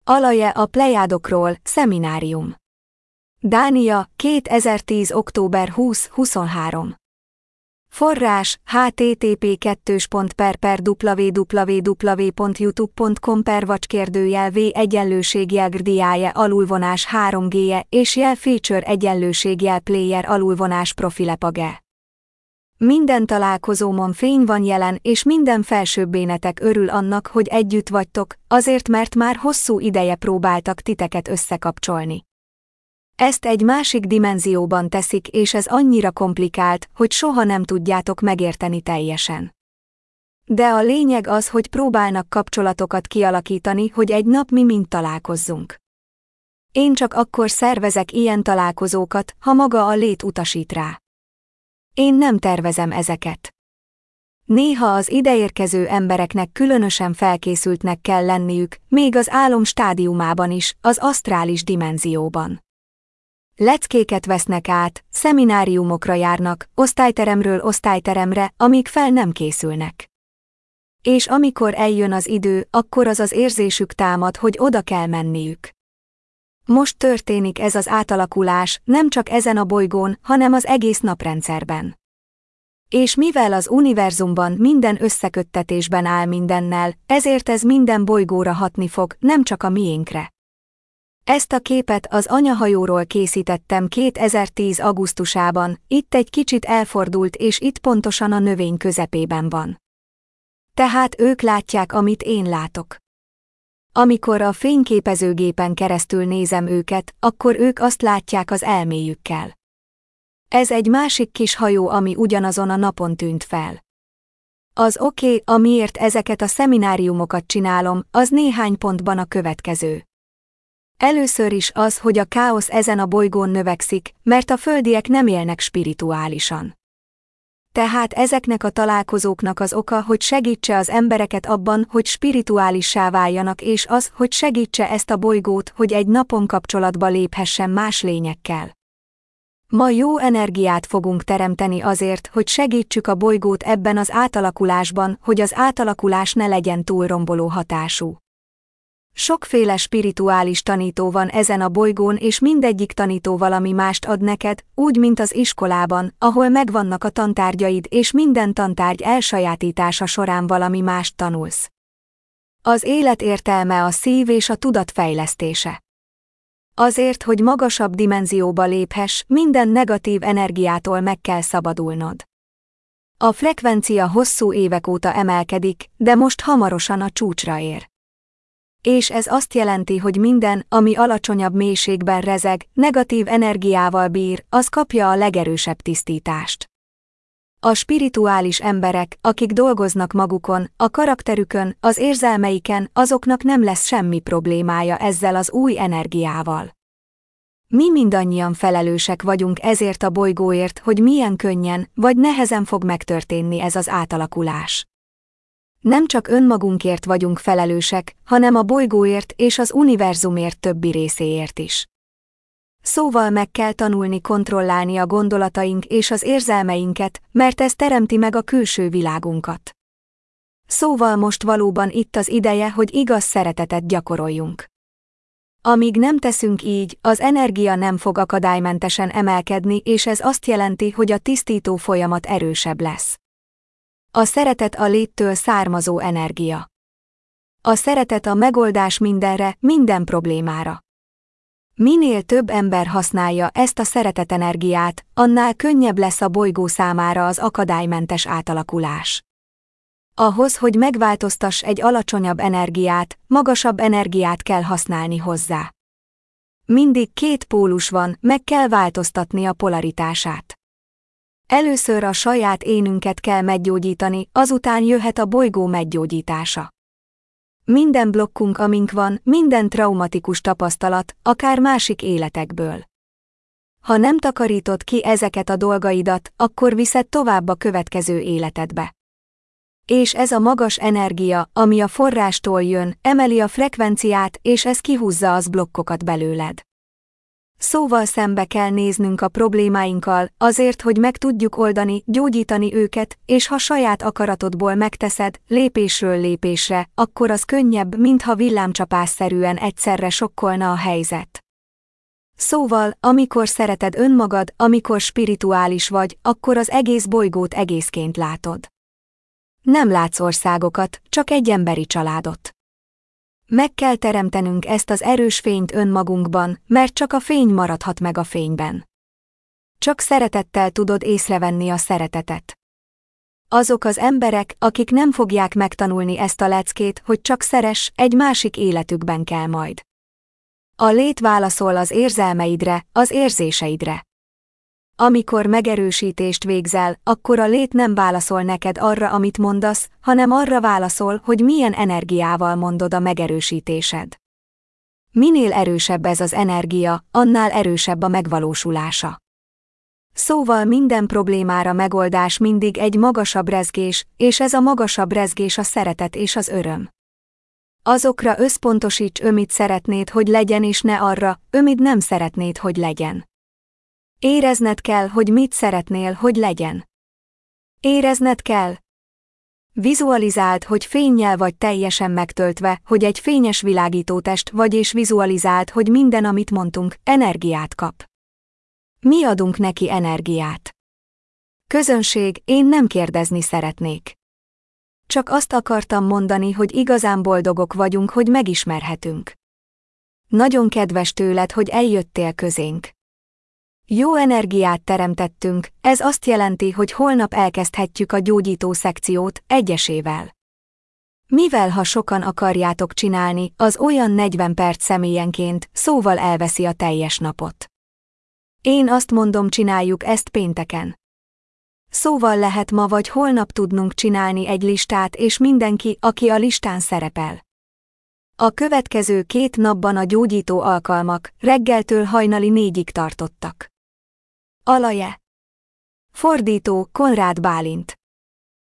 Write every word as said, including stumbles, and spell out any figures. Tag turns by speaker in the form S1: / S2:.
S1: Alaje a Plejádokról, szeminárium. Dánia, kétezer-tíz. október huszadika huszonhárom. Forrás: http kettős pont per per www pont youtube pont com per vacskérdőjel v egyenlőségjel grdie alulvonás három g és jel feature egyenlőségjel player alulvonás profilepage. Minden találkozómon fény van jelen, és minden felsőbbénetek örül annak, hogy együtt vagytok, azért mert már hosszú ideje próbáltak titeket összekapcsolni. Ezt egy másik dimenzióban teszik, és ez annyira komplikált, hogy soha nem tudjátok megérteni teljesen. De a lényeg az, hogy próbálnak kapcsolatokat kialakítani, hogy egy nap mi mind találkozzunk. Én csak akkor szervezek ilyen találkozókat, ha maga a lét utasít rá. Én nem tervezem ezeket. Néha az ideérkező embereknek különösen felkészültnek kell lenniük, még az álom stádiumában is, az asztrális dimenzióban. Leckéket vesznek át, szemináriumokra járnak, osztályteremről osztályteremre, amíg fel nem készülnek. És amikor eljön az idő, akkor az az érzésük támad, hogy oda kell menniük. Most történik ez az átalakulás, nem csak ezen a bolygón, hanem az egész naprendszerben. És mivel az univerzumban minden összeköttetésben áll mindennel, ezért ez minden bolygóra hatni fog, nem csak a miénkre. Ezt a képet az anyahajóról készítettem kétezer-tíz. augusztusában, itt egy kicsit elfordult és itt pontosan a növény közepében van. Tehát ők látják, amit én látok. Amikor a fényképezőgépen keresztül nézem őket, akkor ők azt látják az elméjükkel. Ez egy másik kis hajó, ami ugyanazon a napon tűnt fel. Az oké, okay, amiért ezeket a szemináriumokat csinálom, az néhány pontban a következő. Először is az, hogy a káosz ezen a bolygón növekszik, mert a földiek nem élnek spirituálisan. Tehát ezeknek a találkozóknak az oka, hogy segítse az embereket abban, hogy spirituálissá váljanak, és az, hogy segítse ezt a bolygót, hogy egy napon kapcsolatba léphessen más lényekkel. Ma jó energiát fogunk teremteni azért, hogy segítsük a bolygót ebben az átalakulásban, hogy az átalakulás ne legyen túl romboló hatású. Sokféle spirituális tanító van ezen a bolygón, és mindegyik tanító valami mást ad neked, úgy, mint az iskolában, ahol megvannak a tantárgyaid, és minden tantárgy elsajátítása során valami mást tanulsz. Az élet értelme a szív és a tudat fejlesztése. Azért, hogy magasabb dimenzióba léphess, minden negatív energiától meg kell szabadulnod. A frekvencia hosszú évek óta emelkedik, de most hamarosan a csúcsra ér. És ez azt jelenti, hogy minden, ami alacsonyabb mélységben rezeg, negatív energiával bír, az kapja a legerősebb tisztítást. A spirituális emberek, akik dolgoznak magukon, a karakterükön, az érzelmeiken, azoknak nem lesz semmi problémája ezzel az új energiával. Mi mindannyian felelősek vagyunk ezért a bolygóért, hogy milyen könnyen, vagy nehezen fog megtörténni ez az átalakulás. Nem csak önmagunkért vagyunk felelősek, hanem a bolygóért és az univerzumért többi részéért is. Szóval meg kell tanulni kontrollálni a gondolataink és az érzelmeinket, mert ez teremti meg a külső világunkat. Szóval most valóban itt az ideje, hogy igaz szeretetet gyakoroljunk. Amíg nem teszünk így, az energia nem fog akadálymentesen emelkedni, és ez azt jelenti, hogy a tisztító folyamat erősebb lesz. A szeretet a léttől származó energia. A szeretet a megoldás mindenre, minden problémára. Minél több ember használja ezt a szeretetenergiát, annál könnyebb lesz a bolygó számára az akadálymentes átalakulás. Ahhoz, hogy megváltoztass egy alacsonyabb energiát, magasabb energiát kell használni hozzá. Mindig két pólus van, meg kell változtatni a polaritását. Először a saját énünket kell meggyógyítani, azután jöhet a bolygó meggyógyítása. Minden blokkunk, amink van, minden traumatikus tapasztalat, akár másik életekből. Ha nem takarítod ki ezeket a dolgaidat, akkor viszed tovább a következő életedbe. És ez a magas energia, ami a forrástól jön, emeli a frekvenciát, és ez kihúzza az blokkokat belőled. Szóval szembe kell néznünk a problémáinkkal, azért, hogy meg tudjuk oldani, gyógyítani őket, és ha saját akaratodból megteszed, lépésről lépésre, akkor az könnyebb, mintha villámcsapásszerűen egyszerre sokkolna a helyzet. Szóval, amikor szereted önmagad, amikor spirituális vagy, akkor az egész bolygót egészként látod. Nem látsz országokat, csak egy emberi családot. Meg kell teremtenünk ezt az erős fényt önmagunkban, mert csak a fény maradhat meg a fényben. Csak szeretettel tudod észrevenni a szeretetet. Azok az emberek, akik nem fogják megtanulni ezt a leckét, hogy csak szeress, egy másik életükben kell majd. A lét válaszol az érzelmeidre, az érzéseidre. Amikor megerősítést végzel, akkor a lét nem válaszol neked arra, amit mondasz, hanem arra válaszol, hogy milyen energiával mondod a megerősítésed. Minél erősebb ez az energia, annál erősebb a megvalósulása. Szóval minden problémára megoldás mindig egy magasabb rezgés, és ez a magasabb rezgés a szeretet és az öröm. Azokra összpontosíts, amit szeretnéd, hogy legyen, és ne arra, amit nem szeretnéd, hogy legyen. Érezned kell, hogy mit szeretnél, hogy legyen. Érezned kell. Vizualizáld, hogy fénnyel vagy teljesen megtöltve, hogy egy fényes világítótest vagy, és vizualizáld, hogy minden, amit mondtunk, energiát kap. Mi adunk neki energiát. Közönség, én nem kérdezni szeretnék. Csak azt akartam mondani, hogy igazán boldogok vagyunk, hogy megismerhetünk. Nagyon kedves tőled, hogy eljöttél közénk. Jó energiát teremtettünk, ez azt jelenti, hogy holnap elkezdhetjük a gyógyító szekciót, egyesével. Mivel ha sokan akarjátok csinálni, az olyan negyven perc személyenként, szóval elveszi a teljes napot. Én azt mondom, csináljuk ezt pénteken. Szóval lehet ma vagy holnap tudnunk csinálni egy listát, és mindenki, aki a listán szerepel. A következő két napban a gyógyító alkalmak reggeltől hajnali négyig tartottak. Alaje. Fordító Konrád Bálint.